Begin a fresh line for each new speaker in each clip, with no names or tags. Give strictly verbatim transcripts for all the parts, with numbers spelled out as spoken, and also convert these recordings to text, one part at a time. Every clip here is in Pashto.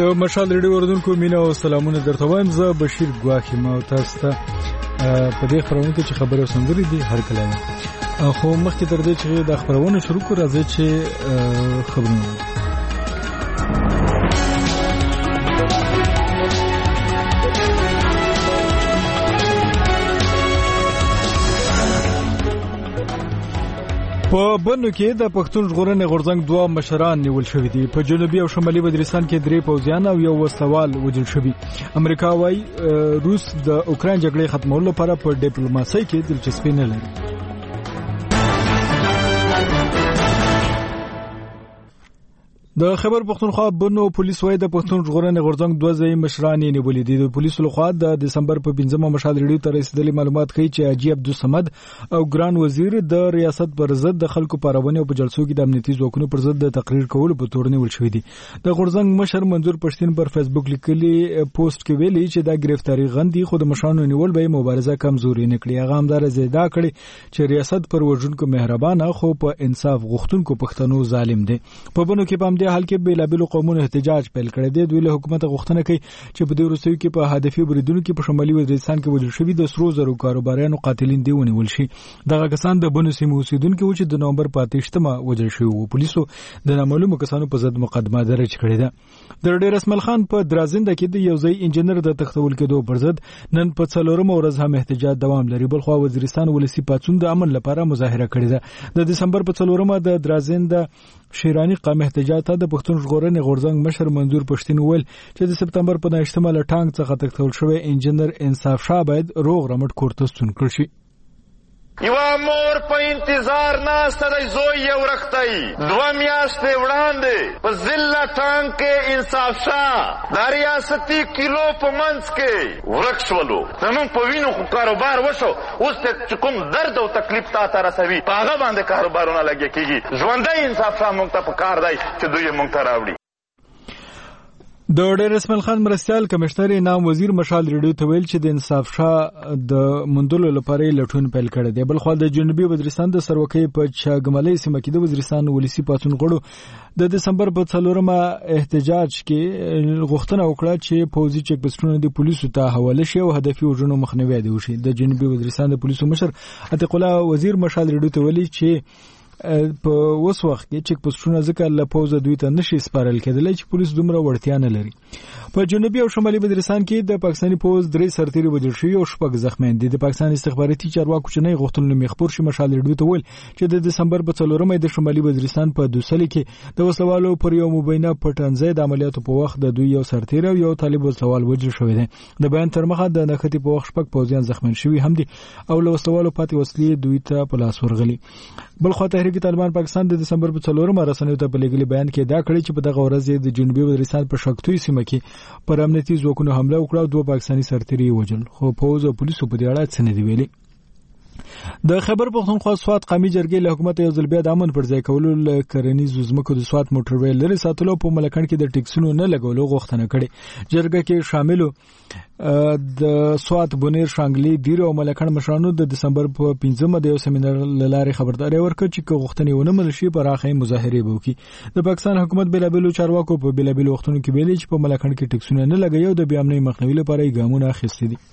د مشال ریډیو اوریدونکو مینه او سلامونه درته وایم. زه بشیر ګواخی ما تاسو ته په دې خبرونه کې چې خبره سندري دي هر کله خو مخکې تر دې چې د خبرونه شروع کړو راځي چې خبرونه په بنو کې د پښتون ژغورنې غورځنګ دوه مشران نیول شوي دي. په جنوبي او شمالي وزیرستان کې درې پوځیان او یو وسلوال وژل شوي. امریکا وايي روس د اوکرين جګړې ختمولو لپاره په ډیپلوماسۍ کې دلچسپي نه لري. د خبر پښتونخوا بنو پولیس وايي د پښتون ژغورنې غورځنګ دوه ځای مشران نیولې دي. د پولیسو لخوا د دسمبر په پنځمه مشال ریډیو ته رسیدلي معلومات ښیي چې حاجی عبدالصمد او ګران وزیر د ریاست پر ضد د خلکو پارونې او په جلسو کې د امنیتي ځواکونو پر ضد د تقریر کولو په تور نیول شوی دي. د غورځنګ مشر منظور پښتين پر فیسبوک لیکلي پوسټ کې ویلي چې دا گرفتاری غندي خو د مشرانو نیول به مبارزه کمزوري نه کړي. هغه همدار زیاده کړي چې ریاست پر وژونکو مهربانه خو په انصاف غوښتونکو پښتنو ظالم دي. په بنو کې په حال کې بیلابل قومونو احتجاج پیل کړی دی. دوی له حکومت غوښتنه کوي چې په دې وروستیو کې په هدفي بریدونو کې په شمالي وزیرستان کې وژل شوي د سرو زرو کاروباریانو قاتلین دی ونیول شي. دغه کسان د بنو سیمې اوسیدونکو چې د نومبر په اتهشتمه وژل شوي وو. پولیسو د نامعلومو کسانو په ضد مقدمه درج کړې ده. د ډېر اسماعیل خان په درازنده کې د یو ځای انجنیر د تختول کېدو پر ضد نن په څلورمه ورځ هم احتجاج دوام لري. بلخو وزیرستان ولسی پاتون د امن لپاره مظاهره کړې ده. د دسمبر په څلورمه د درازنده شیرانی قام احتجاج ته د پښتون ژغورنې غورځنګ مشر منظور پښتين ویل چې د سپتمبر په نهشتمه له ټانک څخه تختول شوی انجنیر انصاف شاه باید روغ رمټ کورته ستون کړ شي.
یو مور په انتظار ناسته دی زوی یې ورختای. دوه میاشتې وړاندې په ضلع ټانک کې انصاف شاه د ریاستي کیلو په منځ کې ورک شولو. زموږ په وینو خو کاروبار وشو. اوس چې کوم درد او تکلیف تا ته رسوي په هغه باندې کاروبارونه لګیا کېږي. ژوندی انصاف شاه موږ ته په کار دی چې دوی یې موږ ته راوړي.
د ډېر اسماعیل خان مرستیال کمشنر نام وزیر مشال ریډیو ته ویل چې د انصاف شاه د مندلو لپاره لټون پیل کړی دی. بل خو د جنوبي وزیرستان د سروکې په چاګملې سیمه کې د وزیرستان ولسی پاتون غړو د دسمبر په څلورمه احتجاج کې غوښتنه وکړه چې پوځي چک پوسټونه د پولیسو ته حواله شي او هدفي وژنو مخنیوي دی وشي. د جنوبي وزیرستان د پولیسو مشر عتیق الله وزیر مشال ریډیو ته ویلي چې په اوس وخت کې چک پوسټونه ځکه له پوزه دوی ته نشي سپارل کېدلی چې پولیس دومره وړتیا نه لري. په جنوبي او شمالي وزیرستان کې د پاکستاني پوز درې سرتیري وژل شوي او شپږ زخمیان دي. د پاکستان استخباراتي چارواکو چې نه غوښتل مخبر شي مشال ریډیو ته ویل چې د دسمبر په څلورمه د شمالي وزیرستان په دوسلي کې د وسلوالو پر یو مبینه پټنځي د عملیاتو په وخت د دوی یو سرتیر او یو طالب وسلوال وژل شوی دی. د بیان تر مخه د نختی په وخت شپږ پوځیان زخمیان شوي هم دي او له وسلوالو پاتې وسلې دوی ته په لاس ورغلي. بل خو تحریک طالبان پاکستان د دسمبر په څلورمه رسنیو ته په لګلي بیان کې دا کړی چې په دغه ورځ د جنوبي وزیرستان په شکتوي سیمه کې پر امنیتي ځواکونو حمله وکړه او دوه پاکستاني سرتیري وژل. خو پوز او پولیسو په دې اړه څه نه دی ویلي. د خبر پښتونخوا سوات قومي جرګې له حکومت یو ځل بیا د امن پر ځای کولو ل کرنیزو ځمکو د سوات موټروي لري ساتلو په ملکن کې د ټیکسونو نه لګولو غوښتنه کړې. جرګه کې شاملو د سوات بونیر شانګلي دیر او ملکن مشرانو د دسمبر په پنځمه د یو سیمینار لارې خبرداري ورکړه چې غوښتنې ونه منل شي پر اخی مظاهره وکړي. د پاکستان حکومت بلابلو چارواکو په بلابلو وختونو کې ویلي چې په ملکن کې ټیکسونه نه لګي او د بیامنۍ مخنیوي لپاره یې ګامونه اخیستي دي.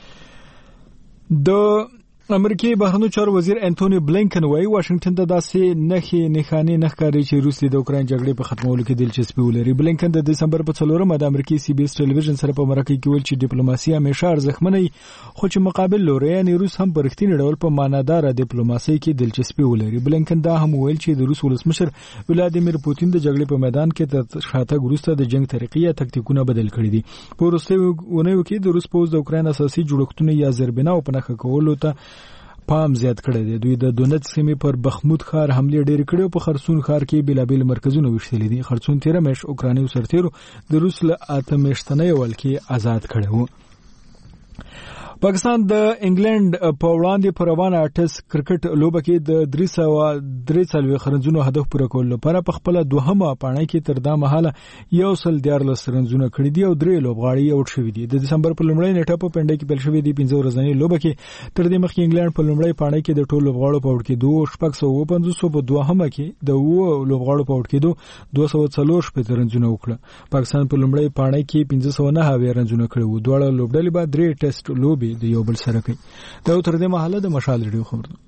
د امریکای بهرنیو چارو وزیر انټونی بلینکن وايي واشنگټن ته داسې نخي نخاني نخکاري چې روس د اوکرين جګړې په ختمولو کې دلچسپي ولري. بلینکن د دسمبر په څلورمه د امریکای سی بي اس ټلویزیون سره په مرکه کې ویل چې ډیپلوماسي همیشه ارزښتمنه خو چې مقابل لوري یعنی روس هم په رښتینی ډول په معنادار ډیپلوماسي کې دلچسپي ولري. بلینکن دا هم ویل چې د روس ولسمشر ولادیمیر پوتین د جګړې په میدان کې تر شاتګ وروسته د جنگ طریقې یا تکتیکونه بدل کړي دي. په وروستیو کې د روس پوز د اوکرين اساسي جوړښتونه یا زربینا او پنهخه کولو ته پام زیات کړی دی. دوی د دونټ سیمې پر بخمود ښار حمله ډېر کړې او په خرسون ښار کې بلابل مرکزونه وشتلې دي. خرسون تیره مېش اوکرانیو سرتیرو د روس له اته میاشتنۍ ولکې آزاد کړو. پاکستان د انګلند په وړاندې پر روانه ټیسټ کرکټ لوبه کې د درې سوه درې څلوېښت رنزونو هدف پوره کولو لپاره په خپل دوهمه پاڼه کې تر دا مهاله یو سل دیارلس رنزونه کړي دي او درې لوبغاړي آوټ شوي دي. د دسمبر په لومړۍ نیټه په پنډه کې پیل شوې دي پنځه ورځنۍ لوبه کې تر دې مخکې انګلند په لومړۍ پاڼه کې د ټولو لوبغاړو په آوټ کېدو شپږ سوه پنځوس په دوهمه کې د اووه لوبغاړو په آوټ کېدو دوه سوه څلور شپېته رنزونه وکړه. پاکستان په لومړۍ پاڼه کې پنځه سوه نهه اویا رنزونه کړي وو. دواړه لوبډلې به درې ټیسټ لوبې د یو بل سره کوي. دا تر دې مهاله د مشال ریډیو خبر ده.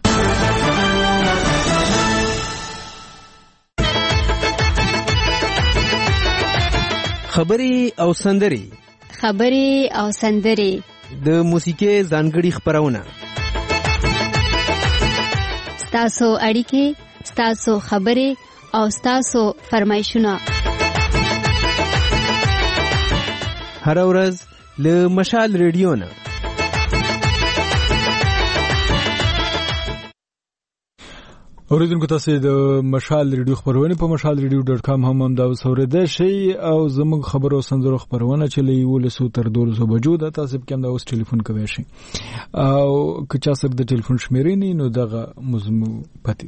خبري او سندري
خبري او سندري
د موسیقي ځانګړي خبرونه
ستاسو اړیکې ستاسو خبري او ستاسو فرمایشونه
هر ورځ له مشال ریډیو نه.
اوریدونکو تاسو د مشال ریډیو خبرونه په مشال ریډیو ډاټ کام هم هم دا وسوریده شي او زموږ خبرو سندرو خبرونه چې لیولسو تر دولسو بجو د تاسو په کوم دا اوس ټلیفون کوي شي او که چا سره د ټلیفون شمیرې نو دغه مزمو پاتې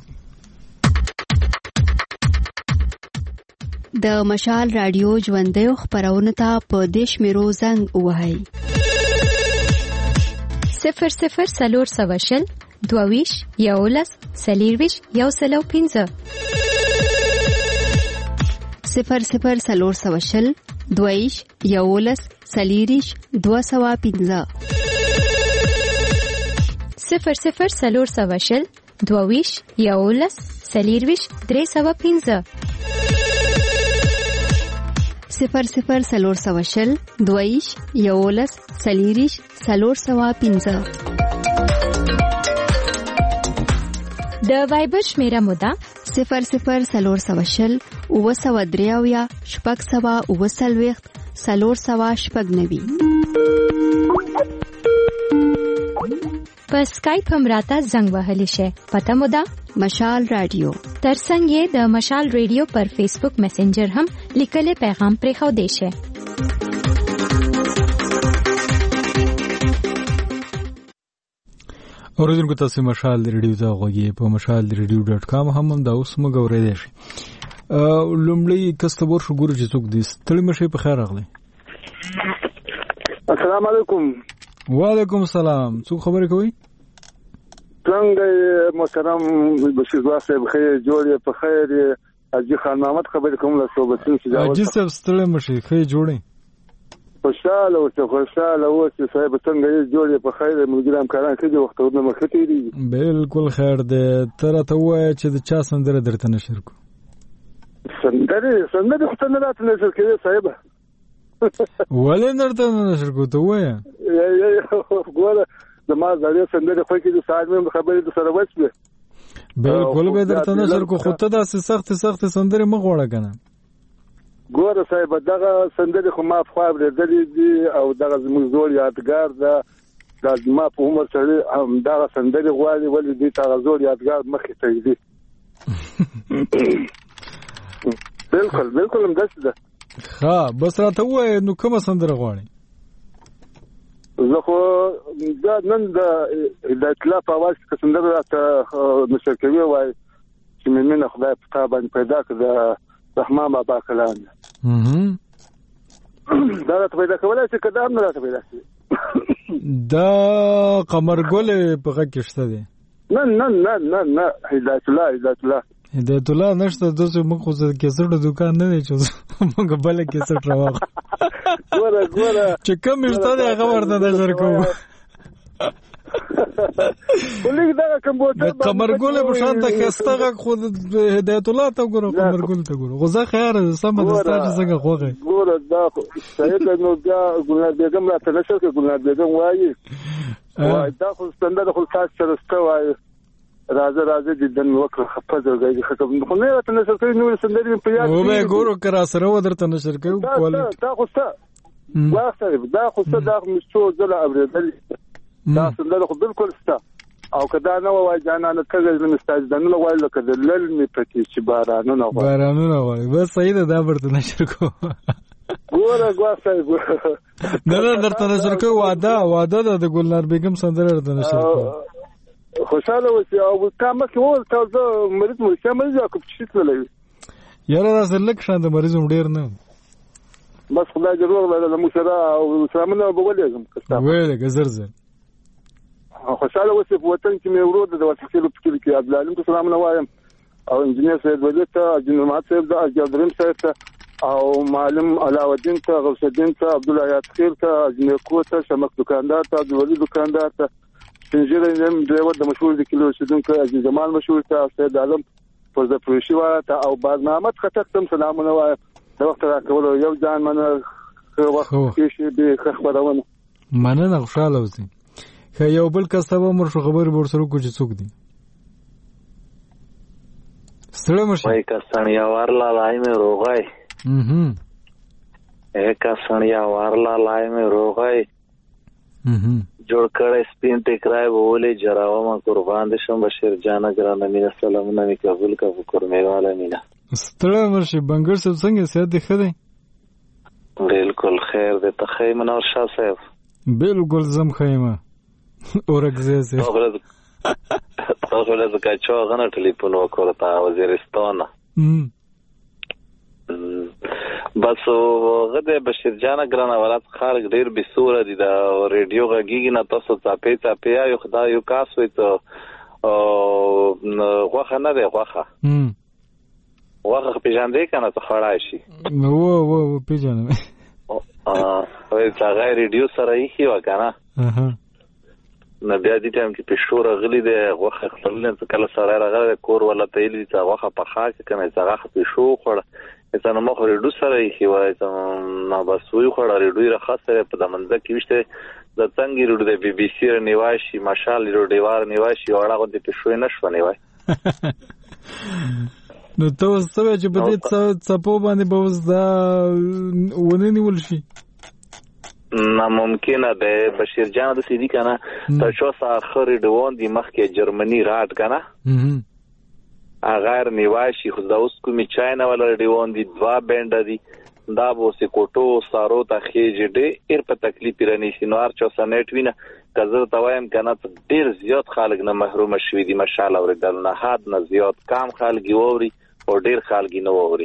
د مشال رادیو ژوندۍ خبرونه ته په دیش میرو زنګ وهاي
صفر صفر سلور سواشل دوویش یولس سلیرویش یو سلو پینزه
صفر صفر سلور سواشل دوویش یولس سلیریش دو سوا پینزه
صفر صفر سلور سواشل دوویش یولس سلیرویش درې سوا پینزه
صفر صفر سلور سواشل دوویش یولس سلیریش سلور سوا پینزه.
د وایبر شمیره مودا
صفر صفر سلور سواشل اوه سوه درې اویا شپږ سوه اوه څلوېښت څلور سوه شپږ نوي.
په سکایپ هم راته زنګ وهلی شي. پته مودا
مشال رادیو.
ترڅنګ یې د مشال رادیو پر فیسبوک میسنجر هم لیکلي پیغام پرې خو دی شي.
اوریدونکو تاسو مشال ریډیو ته غوږی په مشال ریډیو ډاټ کام هم هم دا اوس موږ اورېدای شي. لومړی کستبور شو ګورو چې څوک دې ستړي مشه په خیر راغلی.
السلام علیکم.
وعلیکم السلام. څوک خبرې کوي؟
څنګه محترم بشیر صاحب خیر جوړ په خیر اجي خان محمد خبرې کوم له صوبتون چې جواب.
اجي صاحب ستړي مشه خیر جوړي.
خوشاله او خوشاله او چې صاحب څنګه یې جوړ په خیر ملګرام کاران کې وختونه مخ ته دی.
بالکل خیر ده. تر ته وای چې د چا سندره درته نشر کو.
سندره سندره خو نه راته نشر کړي صاحب.
ولې درته نشر کو ته وای؟
یا یا ګوره زما ځړې سندره خو کې د ساده خبرې د سره وځي.
بالکل به درته نشر کو خو ته د سخت سخت سندره مغوړه کنه.
ګوره صاحب دغه سندره خو ما په خوا ورېدلې دي او دغه زموږ زوړ یادګار ده. دا ما په عمر سره هم دغه سندره غواړي ولې دې تا زوړ یادګار مخې ته دی. بالکل بالکل هم داسې ده.
ها بس راته وای نو کومه سندره غواړي؟
زه خو دا نن د اطلاع په اواز کې سندره راته نشر کوي وای چې مینه خدای په تا باندې پیدا کړ رحمان بابا کلام.
اها
دا راته پیدا کولای چې کدام نه راته پیدا شي.
دا قمر ګل په غکشته دي.
نه نه نه نه نه هدایت الله هدایت الله
هدایت الله نشته دوسه موږ خو کیسټ دکان نه دی چې موږ بل کیسټ راوغ.
ګوره ګوره
چې کوم شته دا خبر نه نظر کوم.
ولې دا کمپیوټر
قمر ګل په شان ته کیسټه خو هدایت الله ته ګوره قمر ګل ته ګوره. غوځه خیر سم د ستاسو څنګه خوغه.
ګوره دا صحیح نو دا ګلنار بیگم راته نشو کې ګلنار بیگم وایي. وای دا خو ستنده خو تاسو سره ستوای راځه راځه د دن وکړه خپل ځای خو خو نه راته نشر کوي نو سندري په یاد.
و به ګورو کرا سره و درته نشر کوي
کول. دا خو څه واسه دا خو څه دا مستو زله اوریدل. دا سندره خو بالکل ستا او کدا نه وای جانانه کله من استاد دنه وای لکه د لل می پکې چې بارانونه وای
بارانونه وای بس صحیح ده دا ورته نشر کو.
ګوره ګواسه ګوره
نه نه درته نشر کوي واده واده د ګلنار بیگم سندره درته نشر کوي
خوشاله اوسې او تا مخکې وویل تا زه مریض مرسیا مریض یا کوم شي تللی
یاره داسې لږ شان د مریض هم ډېر نه
بس خدای دې روغ لرله موږ سره او سلامونه به ولېږم
ویلېږه زر زر
خوشاله اوسې په وطن کې مې ورور د وسخېلو په کلي کې عبدالعلیم ته سلامونه وایم او انجینر سید ولی ته انجینر محمد صاحب ته اجازریم صاحب ته او معلم علاءالدین ته غوث الدین ته عبدالحیات خیر ته اجمیر کو ته شمک دکاندار ته عبدالولي دکاندار ته سپینږیری نیم ډرایور د مشهور د کلي اوسېدونکی عزیز جمال مشهور ته سید عالم پرزپروشي والا ته او بازنامت خټک ته سلامونه وایم د وخت راکولو یو ځان منه ښه وخت کېږي به ښه خپرونه
مننه خوشحاله اوسئ که یو بل کس ته به مر شو خبرې به ورسره وکړو چې څوک دي ستړی مه شي
وایي که سڼیا ورله لای مې روغی ای که سڼیا ورله لای مې روغی جوړ کړی سپین ټیکرای به ولې جراومه قربان دې شم بشیر جانه ګرانه مینه سلامونه مې قبول که په کورمې والا مینه
ستړی مه شي بنګړ صاحب څنګه صحت دې ښه دی
بالکل خیر دی ته ښه یې منور شاه صاحب
بالکل زم ښه یم اورکزی صاحب
تاسو له کاچو غنه ټلیفون وکړ تا وزیرستان بس غده بشیر جان ګرانه ولات خارج ډیر بسوره دي دا ریډیو غږیږي نه تاسو څاپې څاپې یو خدای یو کاس وي ته او غوخه نه دی غوخه غوخه پیژاندې کنه ته خړای شي
و و پیژنم
ا وای څنګه ریډیو سره یې کیوا کنه نه بیا دې ټیم کې پښور غلي دی غوخه خپلن څه کله سره راغله کور ولا تېلې څه غوخه په خاک کنه څنګه پښو خور څنګه مخ ریډو سره یې کیوای ته نو بس وی خور ریډو را خاصه په دمنځ کې وشته د څنګه ریډو د بي بي سي نیواشي ماشال ریډو دیوار نیواشي وړاغه د پښو نه شو نیوای
نو تاسو څه چې په دې څه په باندې به وز دا ونه نیول شي
ناممکنه ده بشیر جان د سیدی کنه تر شو اخر دوون دی مخکې جرمنی راټ کنه اگر نیواشي خو دا اوس کومي چاینا ولا دیوون دی دوا بند دی دا بو سي کوټو سارو ته خېج ډېر په تکلیف رانی سينوار چو سنټ وینه کزر توایم کنه ډېر زیات خلک نه محروم شوي دي ماشاءالله ورته نه حد نه زیات کم خلک ووري او ډېر خلک نه ووري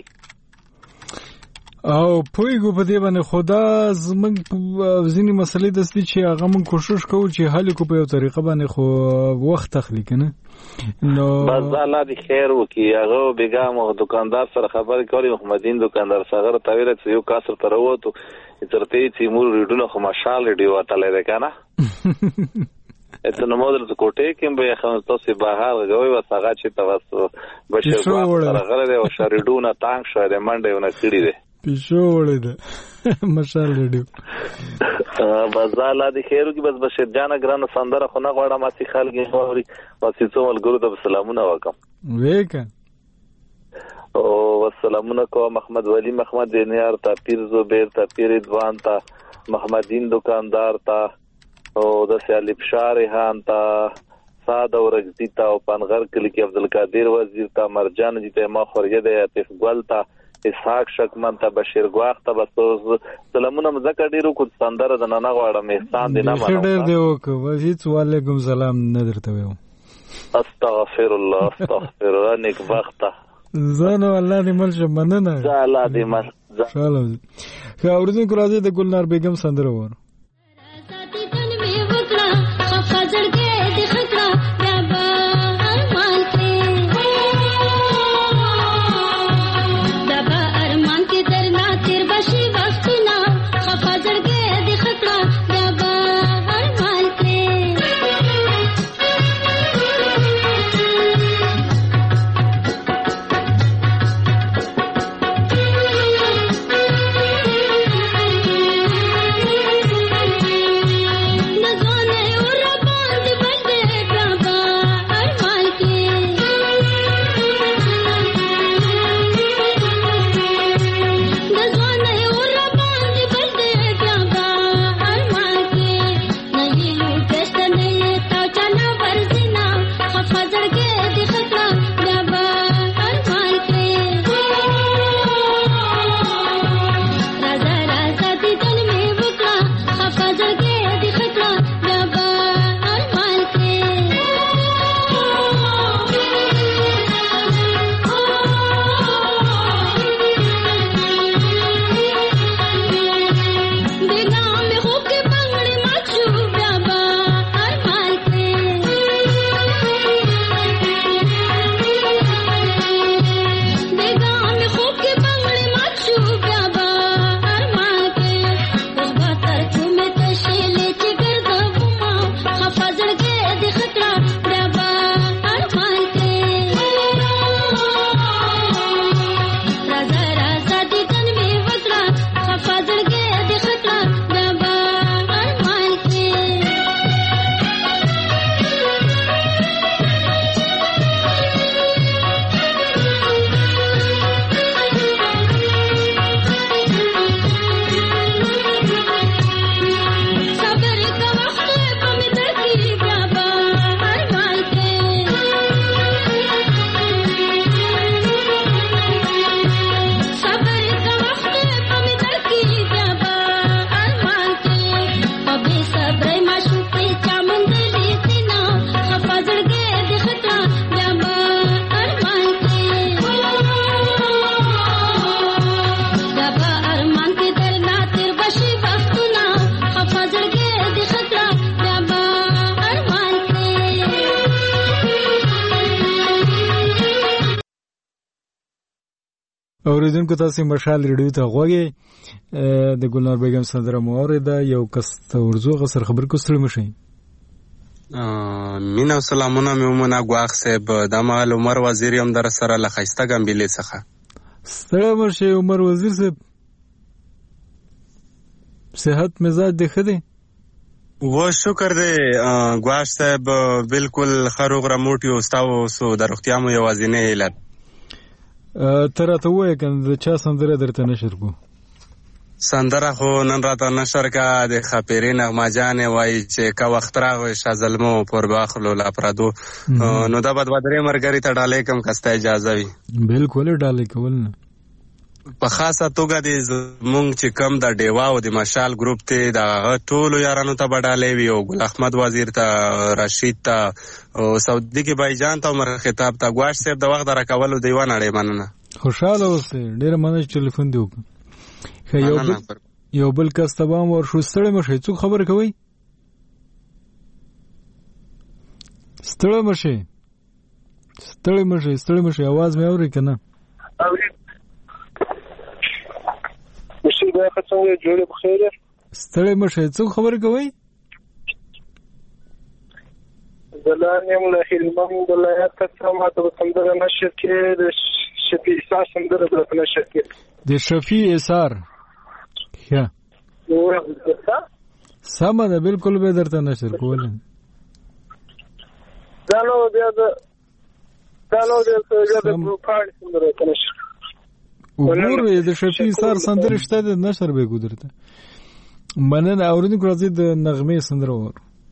او پویګو په دې باندې خدا زمنګ ځینی مسلې د سړي چې هغه مون کوشش کوو چې حل کو په یو طریقه باندې خو وخت تخلی کنه نو
بس الله دې خیر وکي هغه بیګام او دکاندار سره خبرې کوي محمدین دکاندار څنګه تاویل چې یو کاسر تر وته ترته چې مور ریډونه خو ماشال ریډیو اتلې ده کنه اته نو مودل ته کوټه کې به خو تاسو بهر غوي وسغه چې تاسو بشیر سره غره او شریډونه تانګ شوه د منډه ونه کړی ده
پیشو وړي ده ماشال ریډیو
بازاله د خیرو کې بس بشیر جان ګرانه سندره خو نه غواړم چې خلک یې ووري واسي څو ملګرو ته سلامونه وکم
وېکا
او سلامونه کو محمد ولی محمد دینیار تا پیر زبیر تا پیر ادوان تا محمدین دکاندار تا او د سیالی بشار هان تا ساده ورغزی تا او پنغر کلی کې عبدالقادر وزیر تا مرجان جی ته ما خورجه د عتیق ګل تا اسحاق شکمن ته بشیر ګواخ ته بس سلامونه مزکه ډیرو کو سندره د نه غواړم احسان دې نه
ما ډیر دی وکړه وځي وعلیکم سلام نه درته ویم
استغفر الله استغفر الله نیک وخت
زانو الله دې مل مننه
الله دې مل
شالو خو اوردونکو راځي د ګلنار بیگم سندره وره اوریدونکو تاسو مشال ریډیو ته غوږی د ګلنار بیگم سندره مورده یو کس ته ورزو غسر خبر کو ستړي مشي
مینا سلامونه میومنا غواخ صاحب د مال عمر وزیر هم در سره لخيسته ګمبلې څخه
ستړي مشي عمر وزیر صاحب صحت مزاج د خدي
و شکر دی غواخ صاحب بالکل خروغ رموټي او استاو سو د روغتیا مو یوازینه علت
تر ته وای کنه چا سندره درته نشر کو
سندره خو نن راته نشر کا د خپيري نغمه جان وای چې کا وخت راغی شازلمو پر باخلو لا پرادو نو دا بد بدري مرګري ته ډالې کم کسته اجازه وي
بالکل ډالې کول نه
په خاصه توګه د مونږ چې کم د ډیوا او د مشال ګروپ ته د ټولو یارانو ته بډالې وی او ګل احمد وزیر ته رشید ته او سعودي کې بایجان ته عمر خطاب ته غواش صاحب د وخت راکولو دیوان اړې مننه
خوشاله اوسه ډېر مننه ټلیفون دی وکړه یو بل یو بل کس ته بام ور شو ستړي مشه څوک خبر کوي ستړي مشه ستړي مشه ستړي مشه आवाज مې اوري کنه
اوري مشي دا څنګه جوړه بخیر
ستړي مشه څوک خبر کوي
دلانیم له هلمند ولایت څخه ماته سندره نشر کې د شفیع اثار سندره درته نشر کې
د شفیع اثار ښه سمه ده بالکل به درته نشر کول
دا نو بیا د دا نو د پروفایل سندره نشر
وګوره د شفیع اثار سندره شته د نشر به ګذرته مننه اوریدونکو راځي د نغمه سندره ور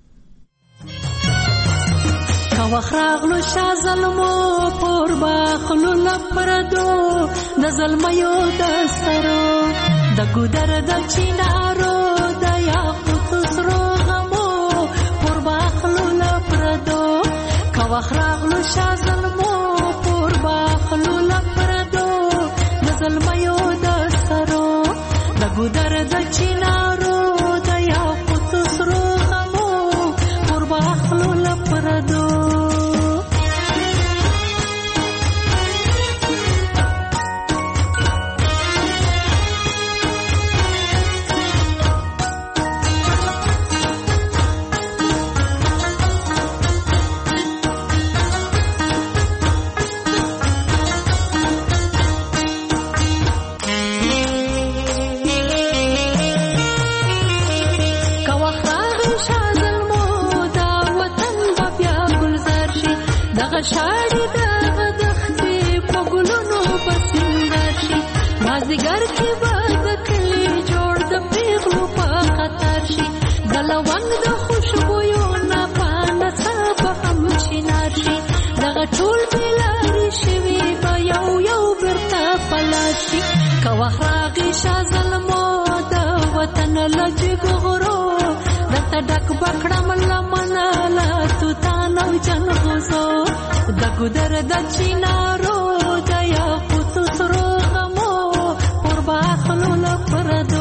وخراغلو شازلمو پر باخلو لپردو د زلمیو دسترو د ګودر د چینارو د یاقوت سرو غمو پر باخلو لپردو کا وخراغلو شازلمو پر باخلو لپردو د زلمیو دسترو د ګودر د چینارو د یاقوت سرو غمو پر باخلو لپردو شاړي د غدختې په ګلونو پسندر شي مازدیګر کې به د کلي جوړ د پیغلو په خطر شي د لونګ د خوشبویو نه پاڼه څه به هم چینار شي دغه ټول بېلارې شوي به یو یو بېرته پلار شي که وخت راغی شاه زلمو د وطن له جګغرو درته ډک به کړم لمنه له توتان او جنغوزو د ګودر د چینارو د یاقوت سرو غمو پر باخلو لپردو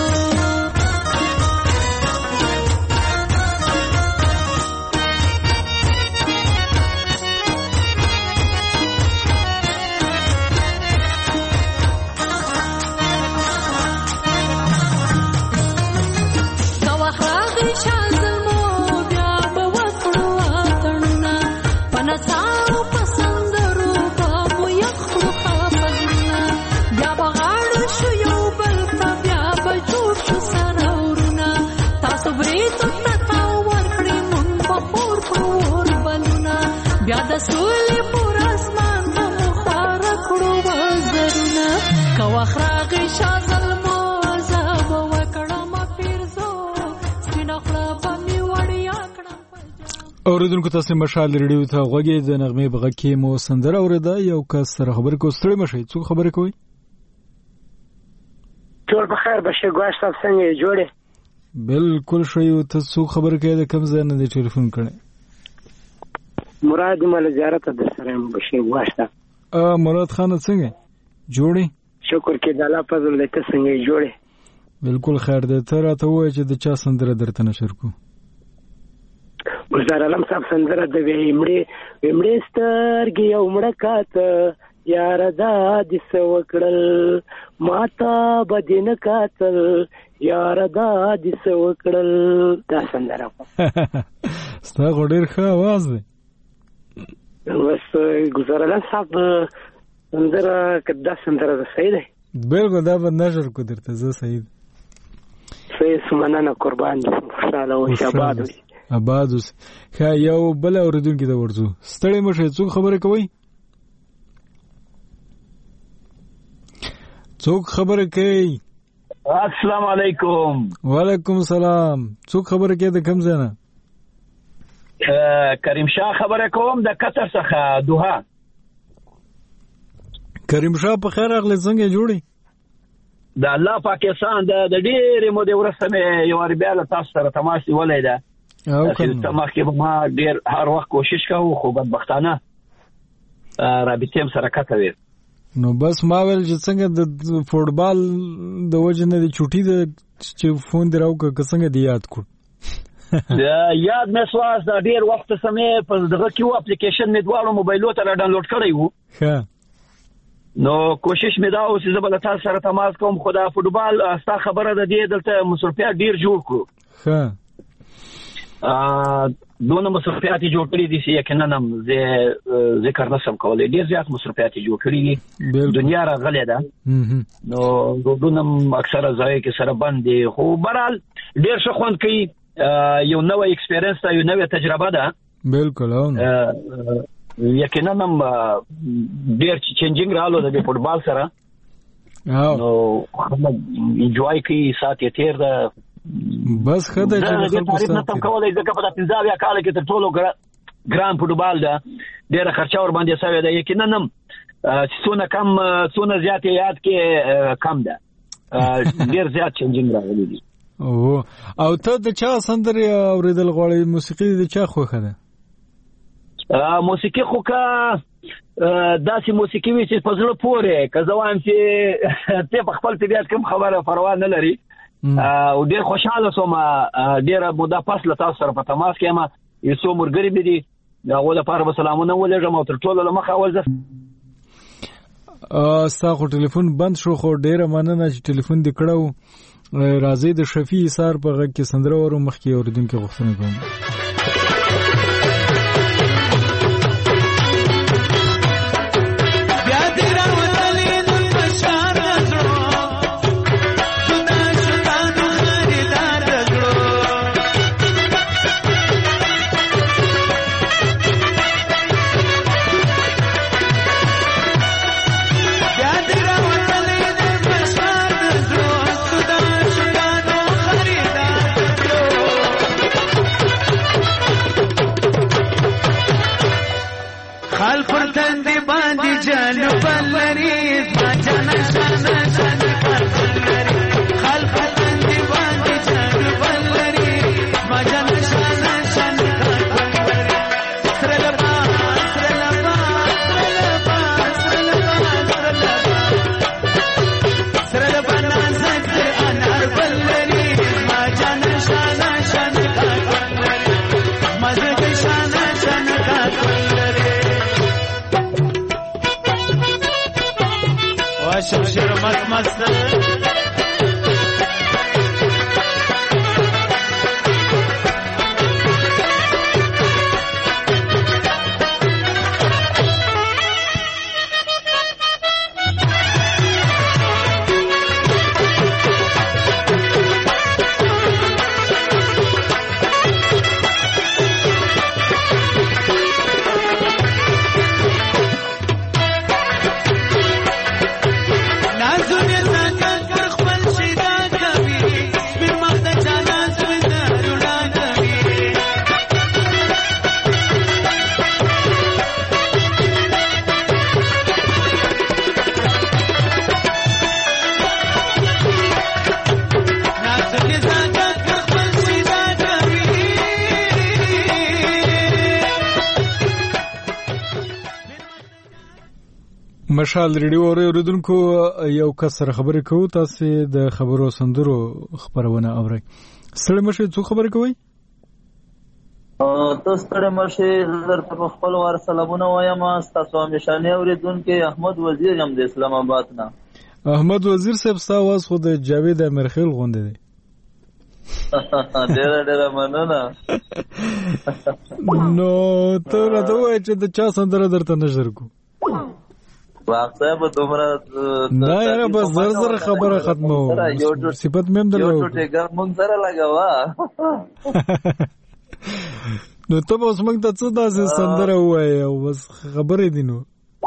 اوریدونکو تاسو مشال ریډیو ته غوږی د نغمه بغه کې مو سندره اوریدا یو کس سره خبر کو ستړي مشي څوک خبر کوي
ټول بخیر بشه ګواش تاسو څنګه جوړه
بالکل شوی. ته څو خبر کې د کوم ځای نه دی ټلیفون کړی؟
مراد مال زیارت در سره بشیر واشته.
ا مراد خان څنګه جوړی؟
شکر کې د الله فضل دې ته څنګه جوړی؟
بالکل خیر ده. ته راته وایې چې د چا سندره درته نشر کو؟
ګلزار علم صاحب سندره د ویمړې ویمړې سترګې یو مړه کاته یار دا د سوکړل ماتا بدین کاتل یار دا د سوکړل. دا سندره
ستا خو ډېر ښه اواز دی.
بس ګلزار علم صاحب سندره که دا سندره ده صحیح دی؟
بالکل دا به نشر کو درته. زه صحیح
صحیح مننه قربان دي. خوشحاله اوسې آباد اوسې.
آباد اوسې. ښه یو بل اورېدونکي ته ورځو. ستړی مه شئ. څوک خبرې کوئ؟ څوک خبرې کوي؟
السلام علیکم.
وعلیکم السلام. څوک خبرې کوي د کوم ځای نه؟
کریم شاه خبره کوم د قطر څخه دوحه.
کریم شاه په خیر راغلی. څنګه جوړی؟
د الله پاکستان د ډېرې مودې وروسته مې یو وار بیا له تاسو سره تماس نیولی ده. مخکې به ما ډېر هر وخت کوشش کوو خو بدبختانه رابطې هم سره قطع وې.
نو بس ما ویل چې څنګه د فوټبال د وجې نه د چوټي د چې فون دې راوکړه که څنګه دې یاد کړو؟
یاد مې سواس د ډېر وخت سمې په دغه کې و اپلیکیشن مې دواړو موبایلو ته را ډاونلوډ کړی و.
ښه
نو کوشش مې دا و چې زه به له تاسو سره تماس کوم خو دا فوټبال ستا خبره ده دې دلته مصروفیات ډېر جوړ کړو.
ښه
دونه مصروفیات جوړ کړي دي چې یقینا هم زه ذکر نشم کولی. ډېر زیات مصروفیات جوړ کړي دي. دنیا راغلې ده نو روډونه اکثره ځای کې سره بند دي خو بهرحال ډېر ښه خوند کوي. یو نوی ایکسپیرینس ده یو نوې تجربه ده.
بالکل
یقینا هم ډېر چینجینګ راغلو د فوټبال سره. نو خلک انجوای کوي ساعت یې تېر ده.
بس ښه ده چې
تعریف نه شم کولی ځکه په دا پنځه اویا کاله کې تر ټولو ګران فوټبال ده. ډېره خرچه ورباندې شوې ده. یقینا هم څونه کم څونه زیات یاد کې کم ده. ډېر زیات چینجینګ راغلی دي.
او ته د چا سندرې اورېدل غواړې؟ موسیقي د چا خوښه ده؟
موسیقي خو که داسې موسیقي وي چې په زړه پورې که زه وایم چې ته په خپل طبیعت کوم خبره پروا نه لري او ډېر خوشحاله شوم. ډېره موده پس له تاسو سره په تماس کې یم. یو څو ملګري مې دي د هغو لپاره به سلامونه ولېږم او تر ټولو له مخه اول زه
ستا خو ټلیفون بند شو خو ډېره مننه چې ټلیفون دې کړی و. راځئ د شفیع ایثار په غږ کې سندره ورو مخکې اورېدونکي غوښتنه کوم.
شمشیر مست مست نازو
مشال ریډیو اوریدونکو یو کس سره خبرې کوو، تاسو د خبرو سندرو خبرونه اورئ. ستړي مشه څو خبرې کوي؟
تاسو ستړي مشه درته په خپل وار سلامونه وایم. تاسو همیشانه اوریدونکو احمد وزیر هم د اسلام آباد نه.
احمد وزیر صاحب تاسو واس خو د جاوید امرخیل غونډه دی.
ډېر ډېر مننه.
نو ته راته وایې چې د چا سندره درته نشر کو؟
واق صاحب دومره
نه یاره بس زر زر خبره ختمه و صفت میم دلو
یو ټیګر مونږ سره لګاوه.
نو ته به اوس موږ ته څه داسې سندره ووایې او بس خبرې دي. نو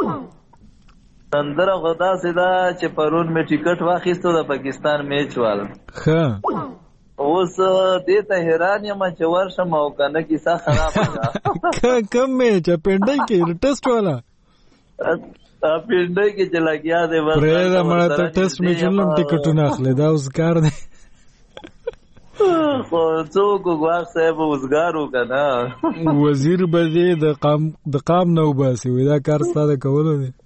سندره خو داسې ده چې پرون مې ټیکټ واخیستو د پاکستان میچ وال.
ښه
اوس دې ته حیران یم چې ورشم او که نه کیسه خرابه ده.
کم میچ پنډۍ کې ټیسټ والا
پنډۍ کې چې لګیا دی بس
پرېږده مړه ته ټیسټ میچونو هم ټیکټونه اخلي، دا اوس کار دی.
خو څوک ګواښ صاحب اوسګار و که نه
وزیر به دې د قام د قام نه وباسي، وایي دا کار ستا د کولو دی.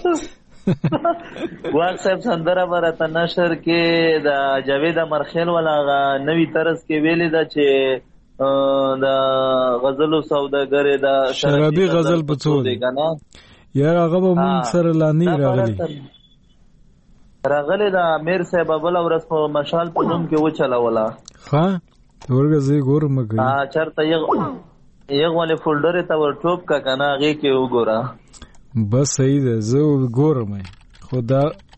ګواښ صاحب سندره به راته نشر کې د جاوید امرخیل والا هغه نوي طرز کې ویلې ده چې د غزلو سوداګرې د
شرابي غزل په څو دی یار هغه به مونږ سره لا نه راغلی
راغلی د امیر صاحب بله ورځ په مشال په نوم کې وچلوله.
ښه ورګه زه یې ګورم مه کوي
چېرته یغ ولې فولډرې ته ور ټوپ که که نه هغې کې وګوره.
بس صحیح ده زه ګورم خو دا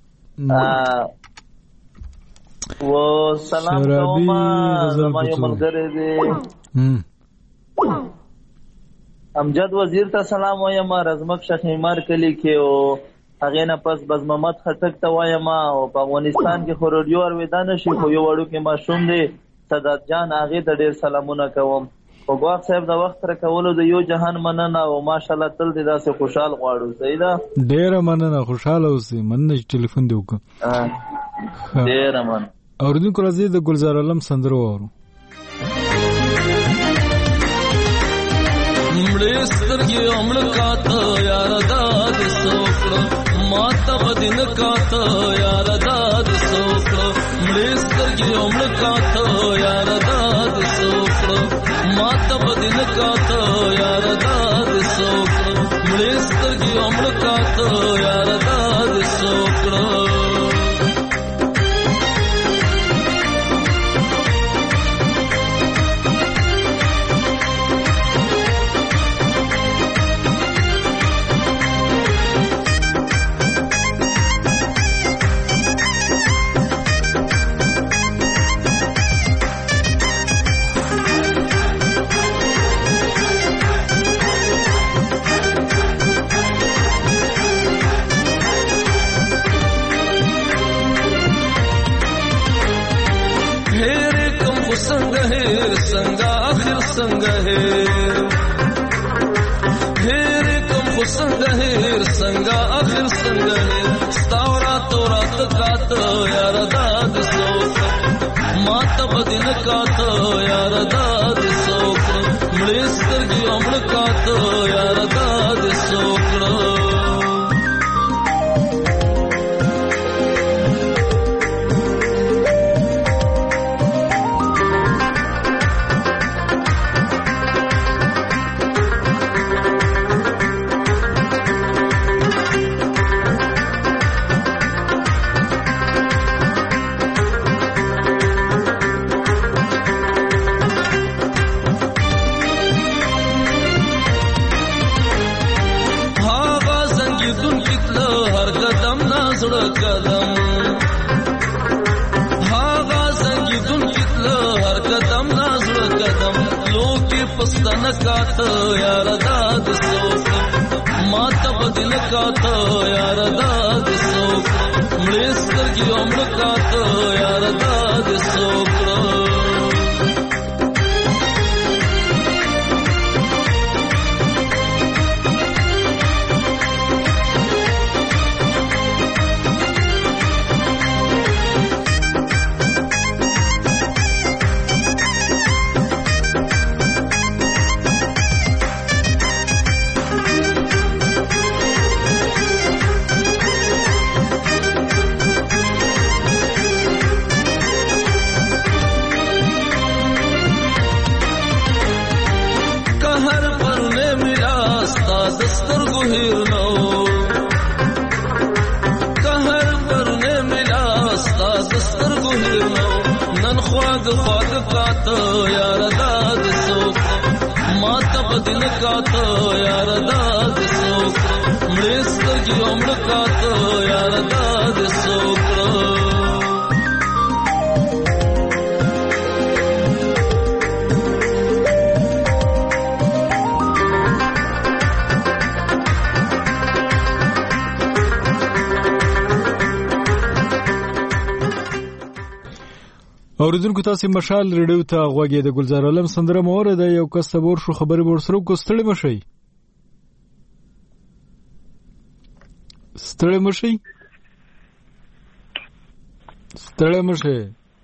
و سلام کوم زما یو ملګری دی امجد وزیر ته سلام وایم. رزمک شخیمار کلی کې او هغې نه پس بز محمد خټک ته وایم. او په افغانستان کې خو رادیو اورېدا نه شي خو یو وړوکی ماشوم دی سادات جان، هغې ته ډېر سلامونه کوم. خو ګواښ صاحب د وخت راکولو د یو جهان مننه او ماشاءالله تل دې داسې خوشحال غواړو. صحیح ده،
ډېره مننه، خوشحاله اوسئ. مننه چې ټلیفون دې وکړه.
ډېره مننه.
اورېدونکو راځئ د ګلزار عالم سندره واورو.
مړې سترګې مړه کاته یاره دا دې څه وکړه، ماته به دې نه کاته یاره دا دې څه وکړه. مړې سترګې مړه کاته یاره دا دې څه وکړه، ماته به دې نه کاته یاره دا دې څه وکړه. مړې سترګې مړه کاته یاره دا دې څه وکړه. संगा आखिर संग है हेर कम को संग है संगा आखिर संग है स्तावरा तो रात कात यार दाद सोक मात बदिन कात यार दाद सोक मलेस्तर की अमर कात यार दाद सोक कात यार दाद सोक माता बदिन कात यार दाद सोक मलेस्कर की उम्र कात यार दाद सोक دسترګو هیر نو قهر پرنه ملا ستا دسترګو هیر نو نن خواږه خواږه کاته یار داد سوک ما ته بدن کاته یار داد سوک مړې سترګې عمر کاته یار داد سوک
اوریدونکو تاسو مشال ریډیو ته غوږی د ګلزار عالم سندره موره ده یو کس تبور شو خبرې ورسره کو ستړي مشي ستړي مشي ستړي مشي